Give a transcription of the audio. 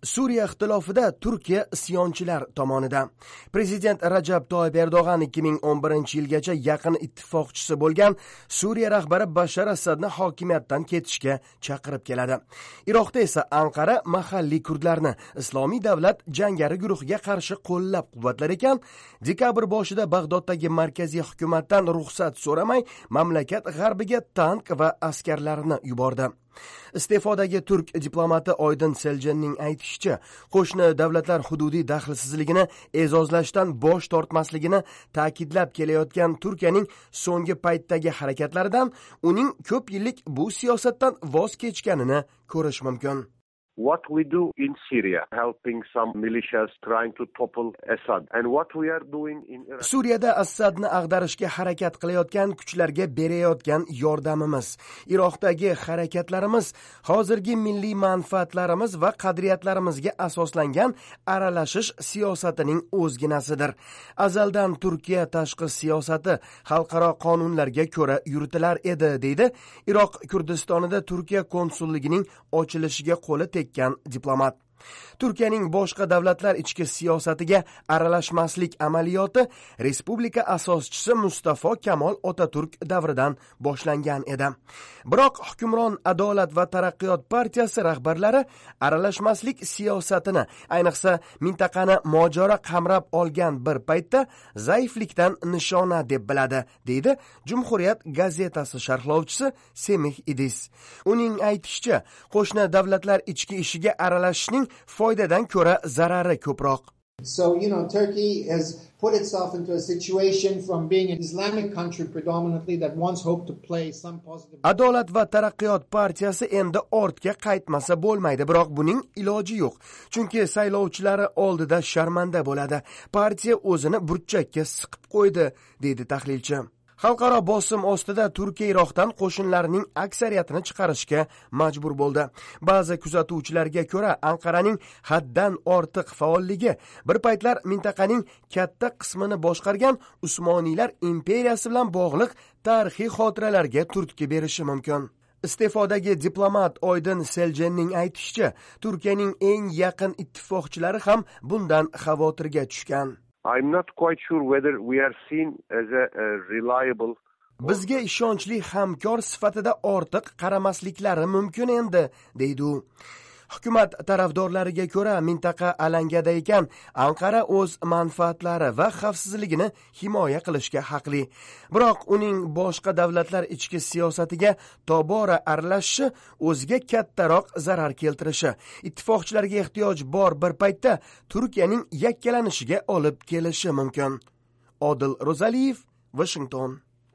Suriya ixtilofida Turkiya isyonchilar tomonida. Prezident Rajab Toyyib Erdo'g'an 2011-yilgacha yaqin ittifoqchisi bo'lgan Suriya rahbari Bashar Asadni hokimiyatdan ketishga chaqirib keladi. Iroqda esa Anqara mahalliy kurdlarni Islomiy davlat jangari guruhiga qarshi qo'llab-quvvatlar ekan, dekabr boshida Bag'doddagi markaziy hukumatdan ruxsat so'ramay mamlakat g'arbiga tank va askarlarini yubordi. Iste'fodagi turk diplomati Oydin Seljenning aytishicha, qo'shni davlatlar hududiy daxlsizligini e'zozlashdan bosh tortmasligini ta'kidlab kelayotgan Turkiyaning so'nggi paytdagi harakatlaridan uning ko'p yillik bu siyosatdan voz kechganini ko'rish mumkin. What we do in Syria, helping some militias trying to topple Assad, and what we are doing in Iraq. Suriyada Assadni ag'darishga harakat qilayotgan kuchlarga berayotgan yordamimiz, Iroqdagi harakatlarimiz hozirgi milliy manfaatlarimiz va qadriyatlarimizga asoslangan aralashish siyosatining o'zginasidir. Azaldan Turkiya tashqi siyosati xalqaro qonunlarga ko'ra yuritilar edi, deydi Iroq Kurdistonida Turkiya konsulligining ochilishiga qo'li diplomat. Turkiyaning boshqa davlatlar ichki siyosatiga aralashmaslik amaliyoti respublika asoschisi Mustafa Kamol Otaturk davridan boshlangan edi. Biroq hukmron Adolat va taraqqiyot partiyasi rahbarlari aralashmaslik siyosatini, ayniqsa mintaqani mojaro qamrab olgan bir paytda zaiflikdan nishona deb biladi, deydi Jumhuriyat gazetasi sharhlovchisi Semih Idis. Uning aytishicha, qo'shni davlatlar ichki ishiga aralashishning foydadan ko'ra zarari ko'proq. So, Turkey has put itself into a situation from being an Islamic country predominantly that once hoped to play some positive. Adolat va taraqqiyot partiyasi endi ortga qaytmasa bo'lmaydi, biroq buning iloji yo'q. Chunki saylovchilari oldida sharmanda bo'ladi. Partiya o'zini burchakka siqib qo'ydi, deydi tahlilchi. Xalqaro bosim ostida Turkiya Iroqdan qo'shinlarining aksariyatini chiqarishga majbur bo'ldi. Ba'zi kuzatuvchilarga ko'ra, Anqaraning haddan ortiq faolligi bir paytlar mintaqaning katta qismini boshqargan Usmoniylar imperiyasi bilan bog'liq tarixiy xotiralarga turtki berishi mumkin. Iste'fodagi diplomat Oydin Seljenning aytishicha, Turkiyaning eng yaqin ittifoqchilari ham bundan xavotirga tushgan. I'm not quite sure whether we are seen as a reliable. Bizga ishonchli hamkor sifatida ortiq qaramasliklari mumkin endi, deydi u. Hukumat tarafdorlariga ko'ra mintaqa alangada ekan, Anqara o'z manfaatlari va xavfsizligini himoya qilishga haqli. Biroq uning boshqa davlatlar ichki siyosatiga tobora aralashishi o'ziga kattaroq zarar keltirishi, ittifoqchilarga ehtiyoj bor bir paytda Turkiyaning yakkalanishiga olib kelishi mumkin. Odil Ro'zaliyev, Washington.